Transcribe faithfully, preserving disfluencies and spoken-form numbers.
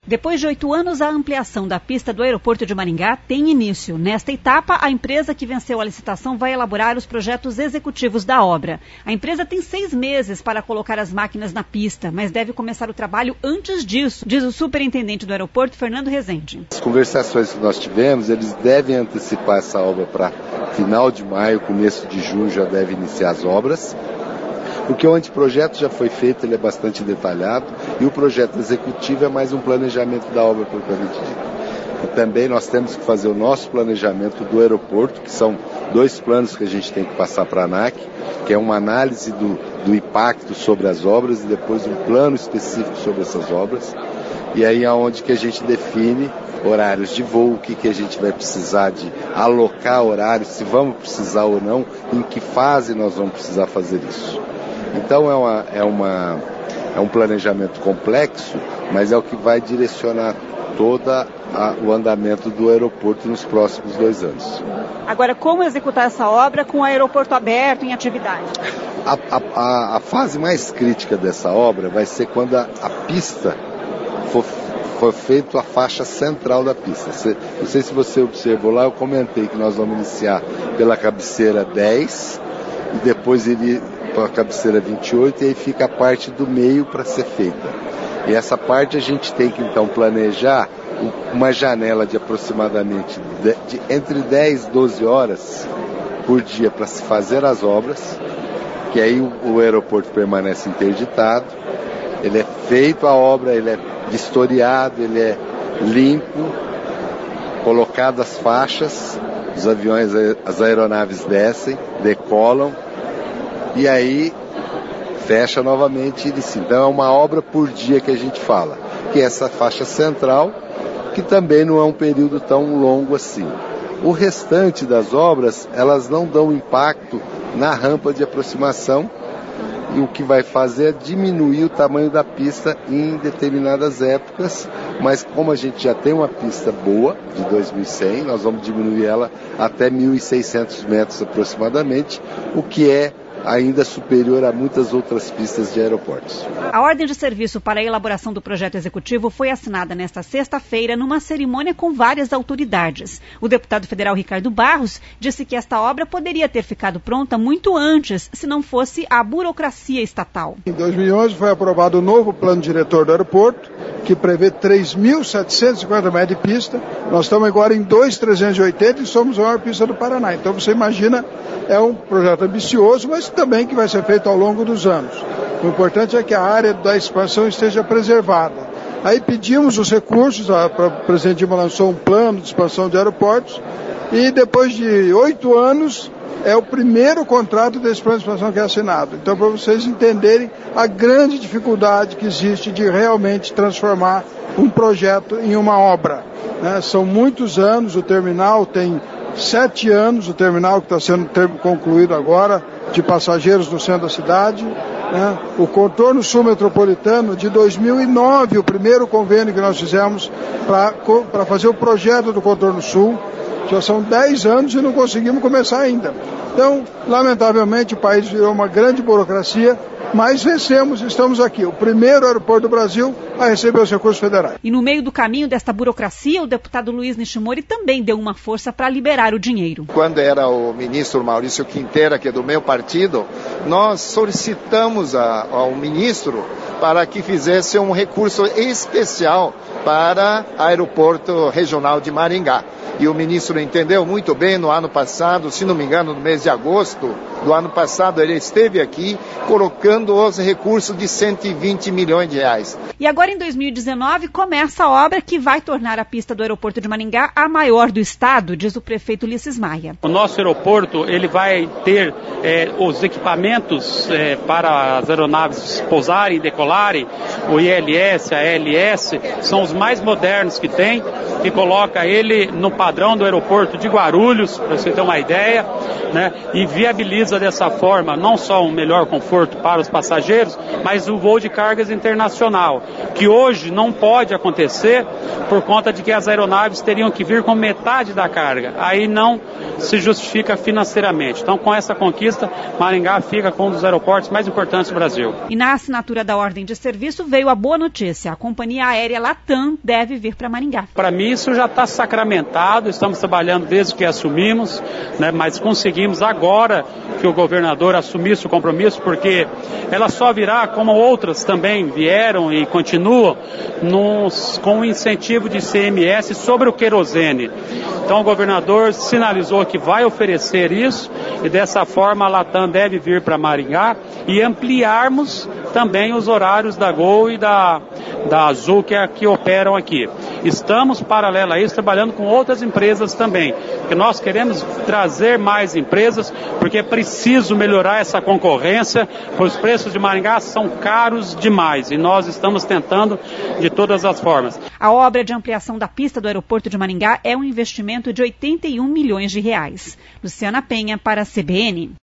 Depois de oito anos, a ampliação da pista do aeroporto de Maringá tem início. Nesta etapa, a empresa que venceu a licitação vai elaborar os projetos executivos da obra. A empresa tem seis meses para colocar as máquinas na pista, mas deve começar o trabalho antes disso, diz o superintendente do aeroporto, Fernando Rezende. As conversações que nós tivemos, eles devem antecipar essa obra para final de maio, começo de junho já deve iniciar as obras. Porque o anteprojeto já foi feito, ele é bastante detalhado, e o projeto executivo é mais um planejamento da obra propriamente dita. E também nós temos que fazer o nosso planejamento do aeroporto, que são dois planos que a gente tem que passar para a ANAC, que é uma análise do, do impacto sobre as obras e depois um plano específico sobre essas obras. E aí é onde que a gente define horários de voo, o que, que a gente vai precisar de alocar horários, se vamos precisar ou não, em que fase nós vamos precisar fazer isso. Então é, uma, é, uma, é um planejamento complexo, mas é o que vai direcionar todo o andamento do aeroporto nos próximos dois anos. Agora, como executar essa obra com o aeroporto aberto em atividade? A, a, a fase mais crítica dessa obra vai ser quando a, a pista for, for feita a faixa central da pista. Você, não sei se você observou lá, eu comentei que nós vamos iniciar pela cabeceira dez e depois ele a cabeceira vinte e oito, e aí fica a parte do meio para ser feita. E essa parte a gente tem que então planejar uma janela de aproximadamente de, de, entre dez e doze horas por dia para se fazer as obras, que aí o, o aeroporto permanece interditado, ele é feito a obra, ele é vistoriado, ele é limpo, colocado as faixas, os aviões, as aeronaves descem, decolam, e aí fecha novamente. Então é uma obra por dia que a gente fala, que é essa faixa central, que também não é um período tão longo assim. O restante das obras, elas não dão impacto na rampa de aproximação, e o que vai fazer é diminuir o tamanho da pista em determinadas épocas, mas como a gente já tem uma pista boa, de dois mil e cem, nós vamos diminuir ela até mil e seiscentos metros aproximadamente, o que é ainda superior a muitas outras pistas de aeroportos. A ordem de serviço para a elaboração do projeto executivo foi assinada nesta sexta-feira numa cerimônia com várias autoridades. O deputado federal Ricardo Barros disse que esta obra poderia ter ficado pronta muito antes, se não fosse a burocracia estatal. Em dois mil e onze foi aprovado o novo plano diretor do aeroporto, que prevê três mil setecentos e cinquenta metros de pista. Nós estamos agora em dois mil trezentos e oitenta e somos a maior pista do Paraná. Então você imagina, é um projeto ambicioso, mas também que vai ser feito ao longo dos anos. O importante é que a área da expansão esteja preservada. Aí pedimos os recursos, a, a presidente Dilma lançou um plano de expansão de aeroportos, e depois de oito anos é o primeiro contrato desse plano de expansão que é assinado. Então, para vocês entenderem a grande dificuldade que existe de realmente transformar um projeto em uma obra, né? São muitos anos, o terminal tem sete anos, o terminal que está sendo concluído agora, de passageiros no centro da cidade, né? O contorno sul metropolitano de dois mil e nove, o primeiro convênio que nós fizemos para fazer o projeto do contorno sul, já são dez anos e não conseguimos começar ainda. Então, lamentavelmente, o país virou uma grande burocracia, mas vencemos e estamos aqui. O primeiro aeroporto do Brasil a receber os recursos federais. E no meio do caminho desta burocracia, o deputado Luiz Nishimori também deu uma força para liberar o dinheiro. Quando era o ministro Maurício Quintero, que é do meu partido, nós solicitamos a, ao ministro para que fizesse um recurso especial para o aeroporto regional de Maringá. E o ministro entendeu muito bem no ano passado, se não me engano, no mês de agosto do ano passado, ele esteve aqui colocando os recursos de cento e vinte milhões de reais. E agora, em dois mil e dezenove, começa a obra que vai tornar a pista do aeroporto de Maringá a maior do estado, diz o prefeito Ulisses Maia. O nosso aeroporto ele vai ter é, os equipamentos é, para as aeronaves pousarem e decolarem, o I L S, a A L S, são os mais modernos que tem, que coloca ele no padrão do aeroporto de Guarulhos, para você ter uma ideia, né, e viabiliza dessa forma não só um melhor conforto, conforto para os passageiros, mas o voo de cargas internacional, que hoje não pode acontecer por conta de que as aeronaves teriam que vir com metade da carga. Aí não se justifica financeiramente. Então, com essa conquista, Maringá fica com um dos aeroportos mais importantes do Brasil. E na assinatura da ordem de serviço veio a boa notícia. A companhia aérea Latam deve vir para Maringá. Para mim, isso já está sacramentado. Estamos trabalhando desde que assumimos, né, mas conseguimos agora que o governador assumisse o compromisso, porque ela só virá, como outras também vieram e continuam, nos, com o incentivo de I C M S sobre o querosene. Então o governador sinalizou que vai oferecer isso e dessa forma a Latam deve vir para Maringá e ampliarmos também os horários da Gol e da, da Azul que, é, que operam aqui. Estamos, paralelo a isso, trabalhando com outras empresas também, porque nós queremos trazer mais empresas, porque é preciso melhorar essa concorrência, pois os preços de Maringá são caros demais e nós estamos tentando de todas as formas. A obra de ampliação da pista do aeroporto de Maringá é um investimento de oitenta e um milhões de reais. Luciana Penha para a C B N.